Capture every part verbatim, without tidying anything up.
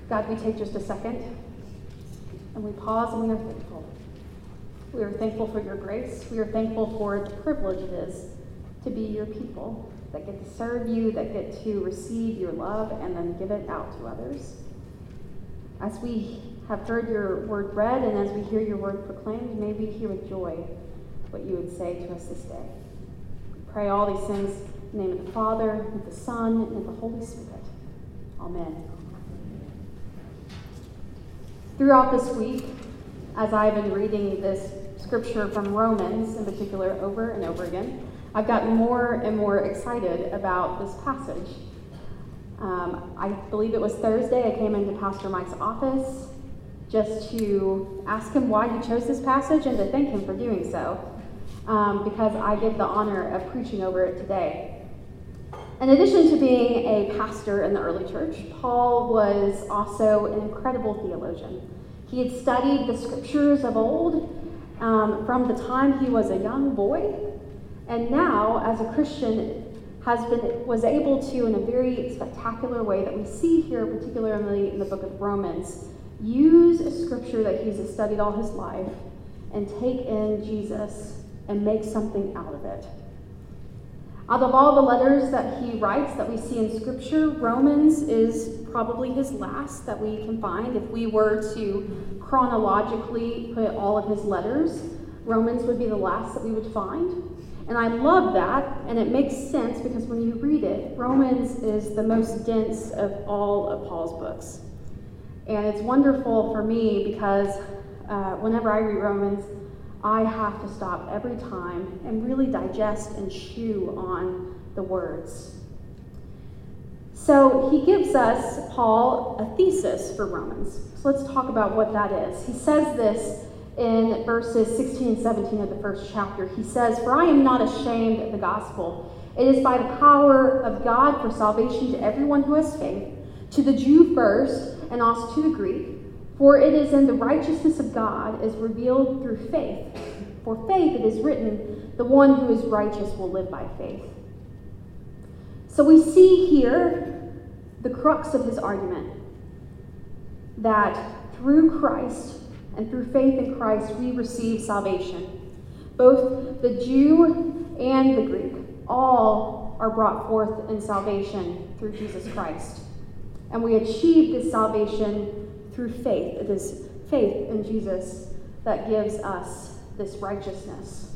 God, we take just a second and we pause and we are thankful. We are thankful for your grace. We are thankful for the privilege it is to be your people that get to serve you, that get to receive your love and then give it out to others. As we have heard your word read and as we hear your word proclaimed, may we hear with joy what you would say to us this day. We pray all these things in the name of the Father, and the Son, and the Holy Spirit. Amen. Throughout this week, as I've been reading this scripture from Romans in particular over and over again, I've gotten more and more excited about this passage. Um, I believe it was Thursday I came into Pastor Mike's office just to ask him why he chose this passage and to thank him for doing so, um, because I get the honor of preaching over it today. In addition to being a pastor in the early church, Paul was also an incredible theologian. He had studied the scriptures of old um, from the time he was a young boy, and now, as a Christian, has been was able to, in a very spectacular way that we see here, particularly in the book of Romans, use a scripture that he's studied all his life and take in Jesus and make something out of it. Out of all the letters that he writes that we see in Scripture, Romans is probably his last that we can find. If we were to chronologically put all of his letters, Romans would be the last that we would find. And I love that, and it makes sense because when you read it, Romans is the most dense of all of Paul's books. And it's wonderful for me because uh, whenever I read Romans, I have to stop every time and really digest and chew on the words. So he gives us, Paul, a thesis for Romans. So let's talk about what that is. He says this in verses sixteen and seventeen of the first chapter. He says, "For I am not ashamed of the gospel. It is by the power of God for salvation to everyone who has faith, to the Jew first, and also to the Greek. For it is in the righteousness of God is revealed through faith. For faith, it is written, the one who is righteous will live by faith." So we see here the crux of his argument, that through Christ and through faith in Christ, we receive salvation. Both the Jew and the Greek, all are brought forth in salvation through Jesus Christ. And we achieve this salvation through faith. It is faith in Jesus that gives us this righteousness.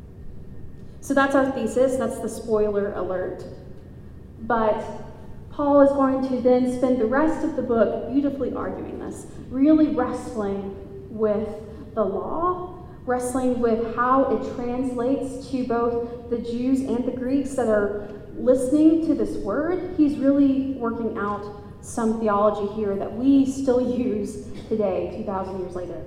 So that's our thesis. That's the spoiler alert. But Paul is going to then spend the rest of the book beautifully arguing this, really wrestling with the law, wrestling with how it translates to both the Jews and the Greeks that are listening to this word. He's really working out some theology here that we still use today, two thousand years later.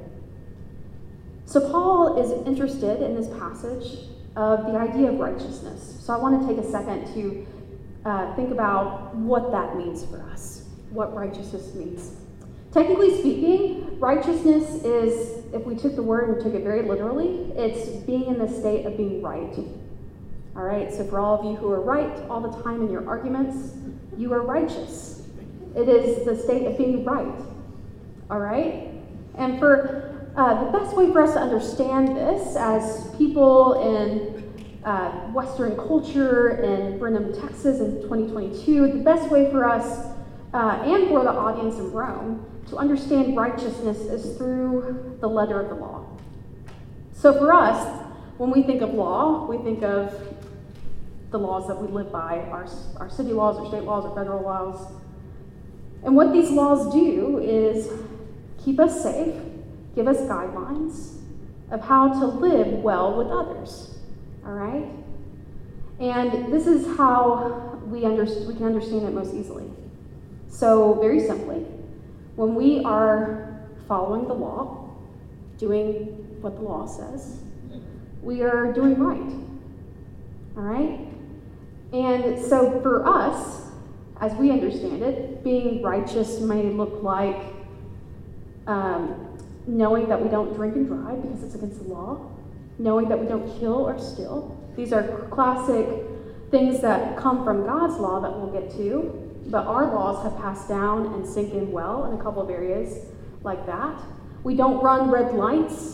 So Paul is interested in this passage of the idea of righteousness. So I want to take a second to uh, think about what that means for us, what righteousness means. Technically speaking, righteousness is, if we took the word and took it very literally, it's being in the state of being right. All right, so for all of you who are right all the time in your arguments, you are righteous. It is the state of being right. All right? And for uh, the best way for us to understand this as people in uh, Western culture in Brenham, Texas in twenty twenty-two, the best way for us uh, and for the audience in Rome to understand righteousness is through the letter of the law. So for us, when we think of law, we think of the laws that we live by, our, our city laws, our state laws, our federal laws. And what these laws do is keep us safe, give us guidelines of how to live well with others, all right? And this is how we, under, we can understand it most easily. So very simply, when we are following the law, doing what the law says, we are doing right, all right? And so for us, as we understand it, being righteous may look like um, knowing that we don't drink and drive because it's against the law, knowing that we don't kill or steal. These are classic things that come from God's law that we'll get to. but our laws have passed down and sink in well in a couple of areas like that. We don't run red lights.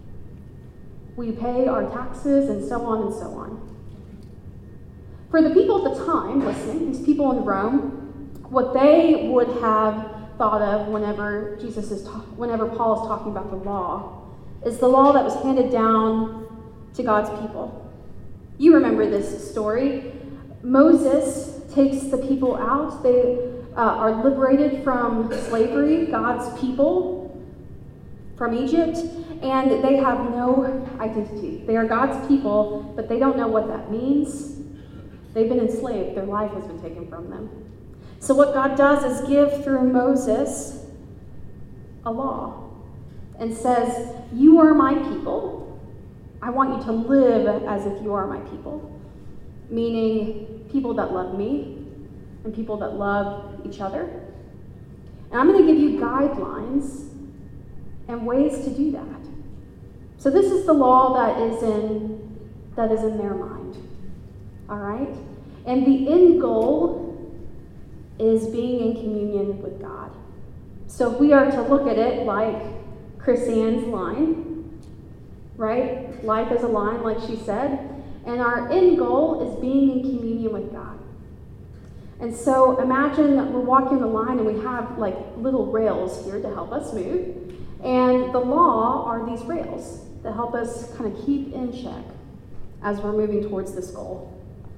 We pay our taxes and so on and so on. For the people at the time listening, these people in Rome, what they would have thought of whenever Jesus is, ta- whenever Paul is talking about the law, is the law that was handed down to God's people. You remember this story. Moses takes the people out. They uh, are liberated from slavery, God's people from Egypt, and they have no identity. They are God's people, but they don't know what that means. They've been enslaved. Their life has been taken from them. So what God does is give through Moses a law and says, you are my people. I want you to live as if you are my people, meaning people that love me and people that love each other. And I'm going to give you guidelines and ways to do that. So this is the law that is in that is in their mind. All right? And the end goal is being in communion with God. So if we are to look at it like Chris Ann's line, right? Life is a line, like she said. And our end goal is being in communion with God. And so imagine that we're walking the line and we have like little rails here to help us move. And the law are these rails that help us kind of keep in check as we're moving towards this goal.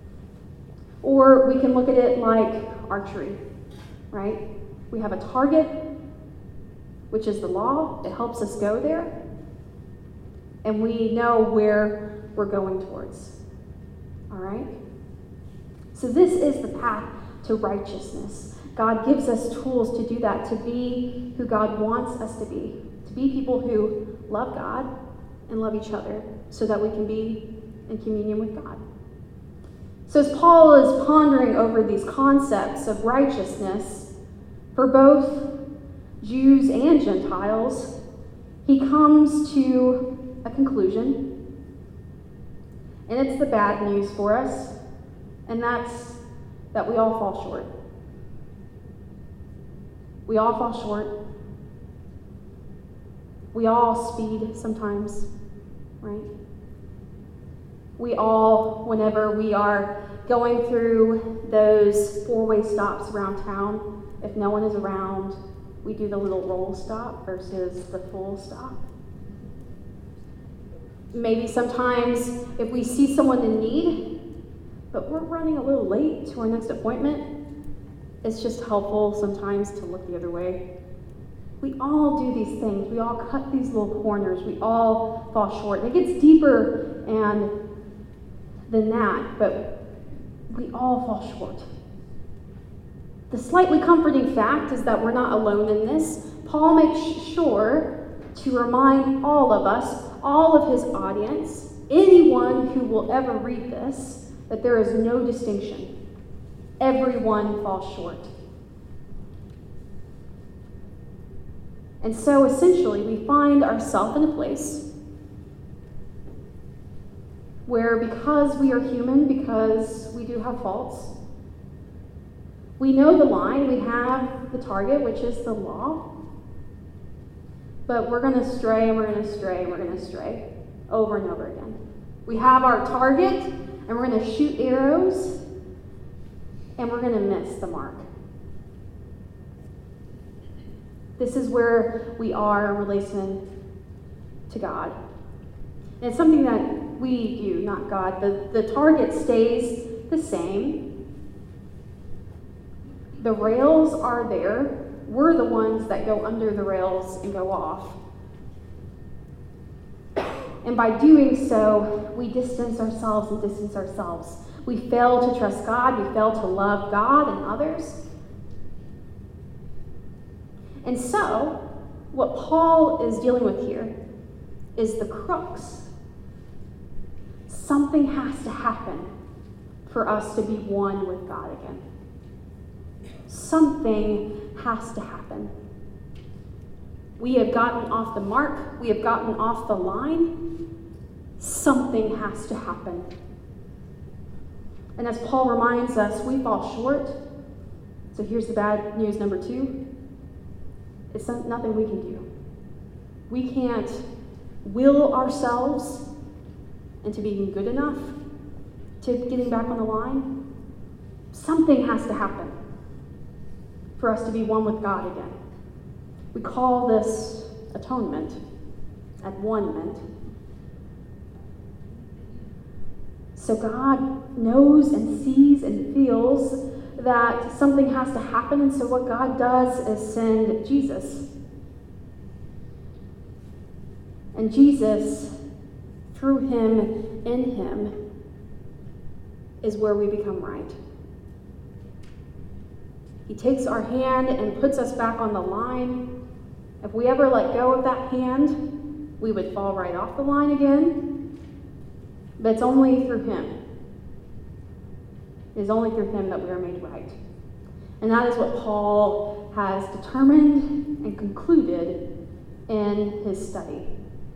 Or we can look at it like archery, right? We have a target, which is the law. It helps us go there. And we know where we're going towards. All right? So this is the path to righteousness. God gives us tools to do that, to be who God wants us to be, to be people who love God and love each other so that we can be in communion with God. So as Paul is pondering over these concepts of righteousness for both Jews and Gentiles, he comes to a conclusion. And it's the bad news for us, and that's that we all fall short. We all fall short. We all speed sometimes, right? We all, whenever we are going through those four-way stops around town, if no one is around, we do the little roll stop versus the full stop. Maybe sometimes if we see someone in need, but we're running a little late to our next appointment, it's just helpful sometimes to look the other way. We all do these things. We all cut these little corners. We all fall short. It gets deeper and than that, but we all fall short. The slightly comforting fact is that we're not alone in this. Paul makes sure to remind all of us, all of his audience, anyone who will ever read this, that there is no distinction. Everyone falls short. And so essentially, we find ourselves in a place where, because we are human, because we do have faults, we know the line, we have the target, which is the law, but we're going to stray and we're going to stray and we're going to stray over and over again. We have our target and we're going to shoot arrows and we're going to miss the mark. This is where we are in relation to God. And it's something that we do, not God. The, the target stays the same. The rails are there. We're the ones that go under the rails and go off. And by doing so, we distance ourselves and distance ourselves. We fail to trust God. We fail to love God and others. And so, what Paul is dealing with here is the crux. Something has to happen for us to be one with God again. Something has to happen. We have gotten off the mark. We have gotten off the line. Something has to happen. And as Paul reminds us, we fall short. So here's the bad news number two. It's nothing we can do. We can't will ourselves into being good enough to getting back on the line. Something has to happen for us to be one with God again. We call this atonement, at one-ment. So God knows and sees and feels that something has to happen, and so what God does is send Jesus. And Jesus, through him, in him, is where we become right. He takes our hand and puts us back on the line. If we ever let go of that hand, we would fall right off the line again. But it's only through him. It is only through him that we are made right. And that is what Paul has determined and concluded in his study.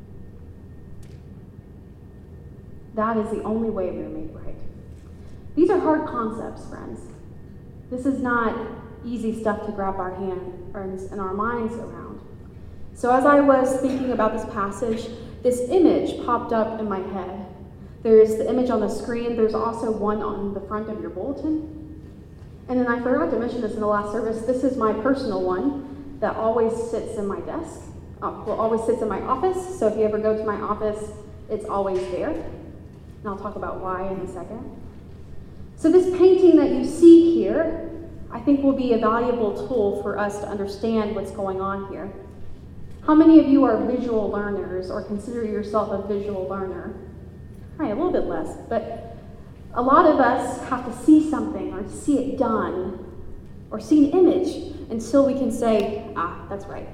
That is the only way we are made right. These are hard concepts, friends. This is not easy stuff to grab our hands and our minds around. So as I was thinking about this passage, this image popped up in my head. There's the image on the screen. There's also one on the front of your bulletin. And then I forgot to mention this in the last service. This is my personal one that always sits in my desk. Uh, well, always sits in my office. So if you ever go to my office, it's always there. And I'll talk about why in a second. So this painting that you see here, I think will be a valuable tool for us to understand what's going on here. How many of you are visual learners or consider yourself a visual learner? Right, a little bit less, but a lot of us have to see something or see it done or see an image until we can say, ah, that's right.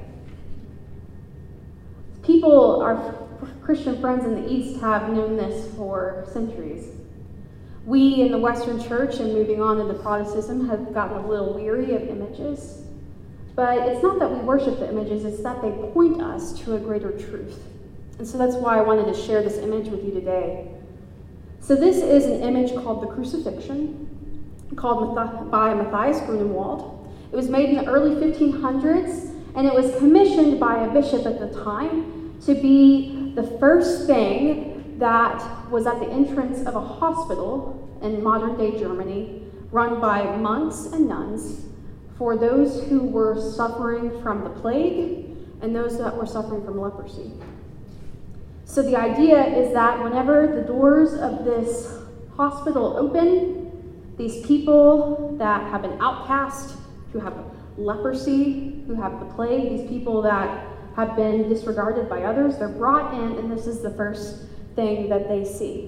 People, our Christian friends in the East have known this for centuries. We in the Western Church and moving on into Protestantism have gotten a little weary of images. But it's not that we worship the images, it's that they point us to a greater truth. And so that's why I wanted to share this image with you today. So this is an image called the Crucifixion, called by Matthias Grunewald. It was made in the early fifteen hundreds, and it was commissioned by a bishop at the time to be the first thing that was at the entrance of a hospital in modern-day Germany, run by monks and nuns, for those who were suffering from the plague and those that were suffering from leprosy. So the idea is that whenever the doors of this hospital open, these people that have been outcast, who have leprosy, who have the plague, these people that have been disregarded by others, they're brought in, and this is the first thing that they see.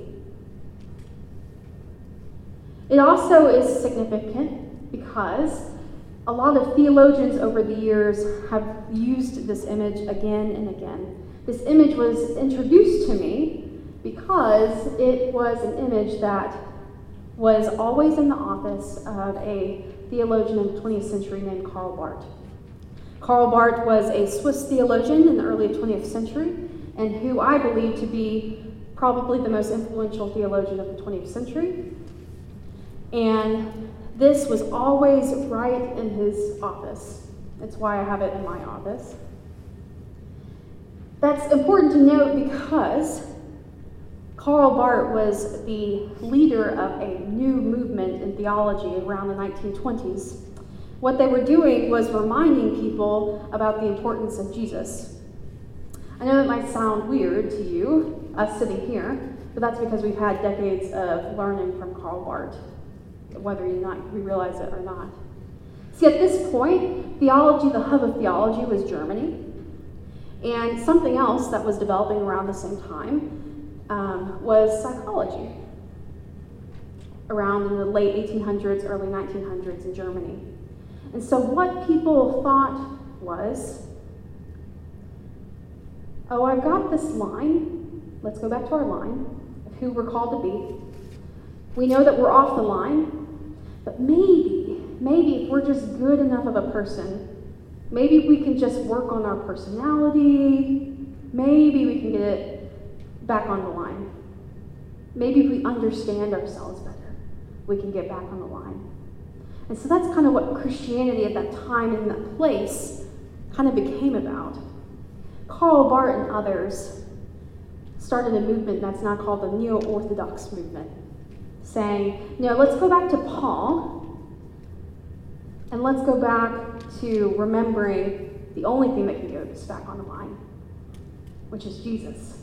It also is significant because a lot of theologians over the years have used this image again and again. This image was introduced to me because it was an image that was always in the office of a theologian in the twentieth century named Karl Barth. Karl Barth was a Swiss theologian in the early twentieth century, and who I believe to be probably the most influential theologian of the twentieth century. And this was always right in his office. That's why I have it in my office. That's important to note because Karl Barth was the leader of a new movement in theology around the nineteen twenties. What they were doing was reminding people about the importance of Jesus. I know it might sound weird to you, us sitting here, but that's because we've had decades of learning from Karl Barth, whether you not we realize it or not. See, at this point, theology, the hub of theology, was Germany. And something else that was developing around the same time um, was psychology, around in the late eighteen hundreds, early nineteen hundreds in Germany. And so what people thought was, oh, I've got this line. Let's go back to our line of who we're called to be. We know that we're off the line, but maybe, maybe if we're just good enough of a person, maybe we can just work on our personality. Maybe we can get it back on the line. Maybe if we understand ourselves better, we can get back on the line. And so that's kind of what Christianity at that time and that place kind of became about. Karl Barth and others started a movement that's now called the Neo-Orthodox movement, saying, no, let's go back to Paul, and let's go back to remembering the only thing that can get us back on the line, which is Jesus.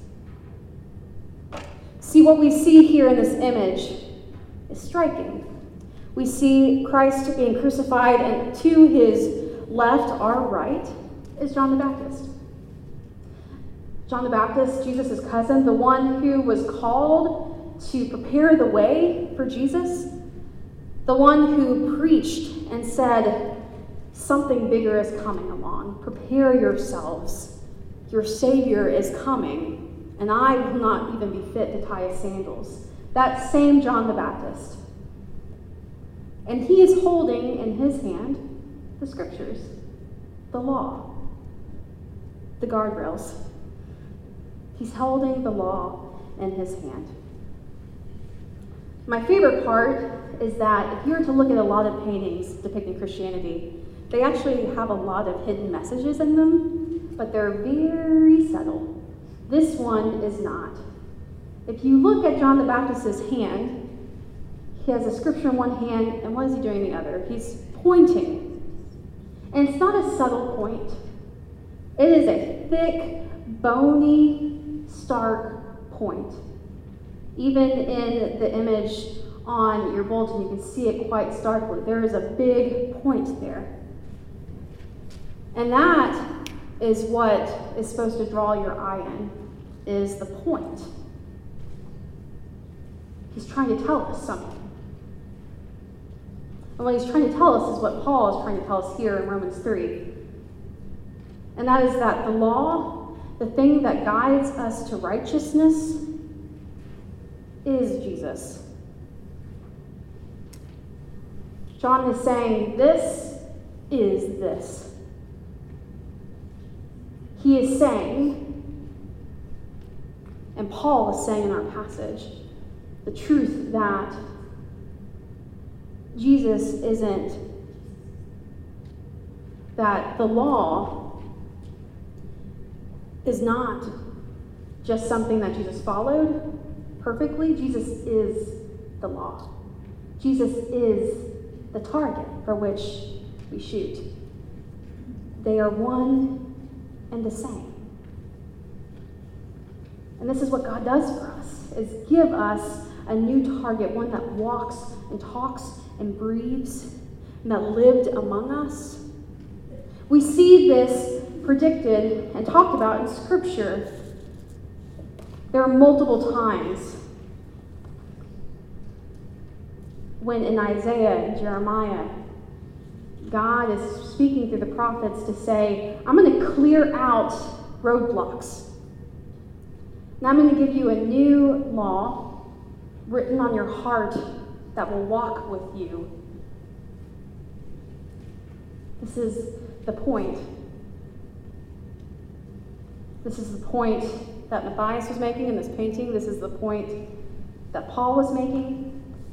See, what we see here in this image is striking. We see Christ being crucified, and to his left, our right, is John the Baptist. John the Baptist, Jesus' cousin, the one who was called to prepare the way for Jesus, the one who preached and said, something bigger is coming along. Prepare yourselves. Your Savior is coming, and I will not even be fit to tie his sandals. That same John the Baptist. And he is holding in his hand the scriptures, the law, the guardrails. He's holding the law in his hand. My favorite part is that if you were to look at a lot of paintings depicting Christianity, they actually have a lot of hidden messages in them, but they're very subtle. This one is not. If you look at John the Baptist's hand, he has a scripture in one hand, and what is he doing in the other? He's pointing. And it's not a subtle point. It is a thick, bony, stark point. Even in the image on your bulletin, you can see it quite starkly. There is a big point there. And that is what is supposed to draw your eye in, is the point. He's trying to tell us something. And what he's trying to tell us is what Paul is trying to tell us here in Romans three. And that is that the law, the thing that guides us to righteousness, is Jesus. John is saying, this is this. He is saying, and Paul is saying in our passage, the truth that Jesus isn't, that the law is not just something that Jesus followed perfectly. Jesus is the law. Jesus is the target for which we shoot. They are one and the same. And this is what God does for us, is give us a new target, one that walks and talks and breathes, and that lived among us. We see this predicted and talked about in Scripture. There are multiple times when in Isaiah and Jeremiah, God is speaking through the prophets to say, I'm going to clear out roadblocks. And I'm going to give you a new law written on your heart that will walk with you. This is the point. This is the point that Matthias was making in this painting. This is the point that Paul was making.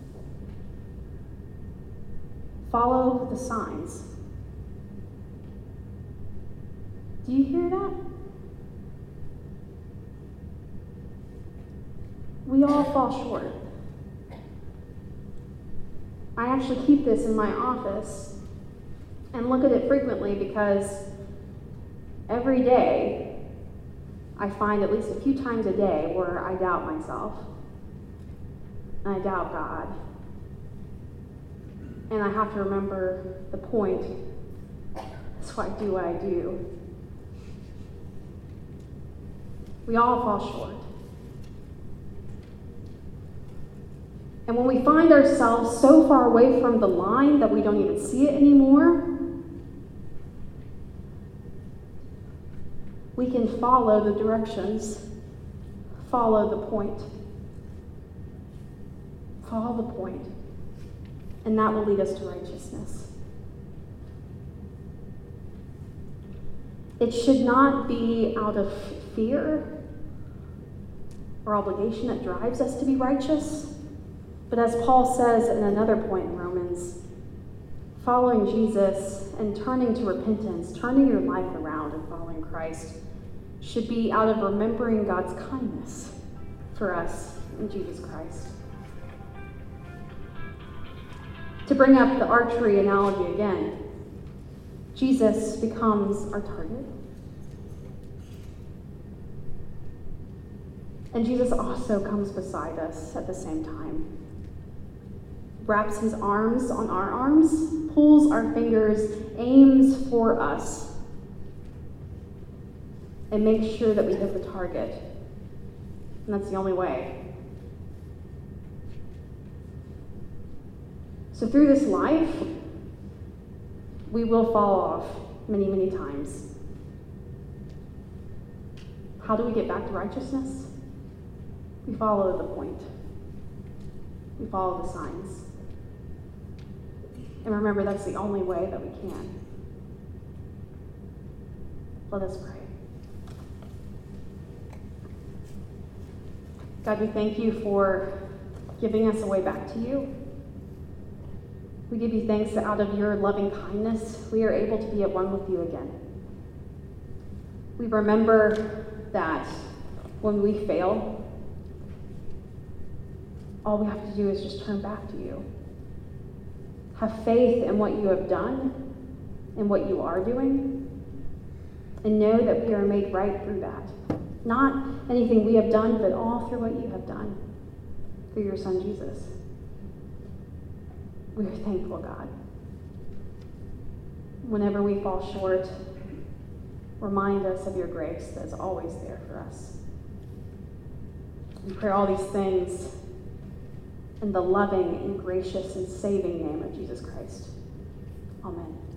Follow the signs. Do you hear that? We all fall short. I actually keep this in my office and look at it frequently because every day I find at least a few times a day where I doubt myself and I doubt God. And I have to remember the point. That's why I do what I do. We all fall short. And when we find ourselves so far away from the line that we don't even see it anymore, we can follow the directions, follow the point. Follow the point. And that will lead us to righteousness. It should not be out of fear or obligation that drives us to be righteous. But as Paul says in another point in Romans, following Jesus and turning to repentance, turning your life around and following Christ, should be out of remembering God's kindness for us in Jesus Christ. To bring up the archery analogy again, Jesus becomes our target. And Jesus also comes beside us at the same time. Wraps his arms on our arms, pulls our fingers, aims for us, and makes sure that we hit the target. And that's the only way. So through this life, we will fall off many, many times. How do we get back to righteousness? We follow the point. We follow the signs. And remember, that's the only way that we can. Let us pray. God, we thank you for giving us a way back to you. We give you thanks that out of your loving kindness, we are able to be at one with you again. We remember that when we fail, all we have to do is just turn back to you. Have faith in what you have done and what you are doing, and know that we are made right through that. Not anything we have done, but all through what you have done through your Son, Jesus. We are thankful, God. Whenever we fall short, remind us of your grace that is always there for us. We pray all these things in the loving and gracious and saving name of Jesus Christ. Amen.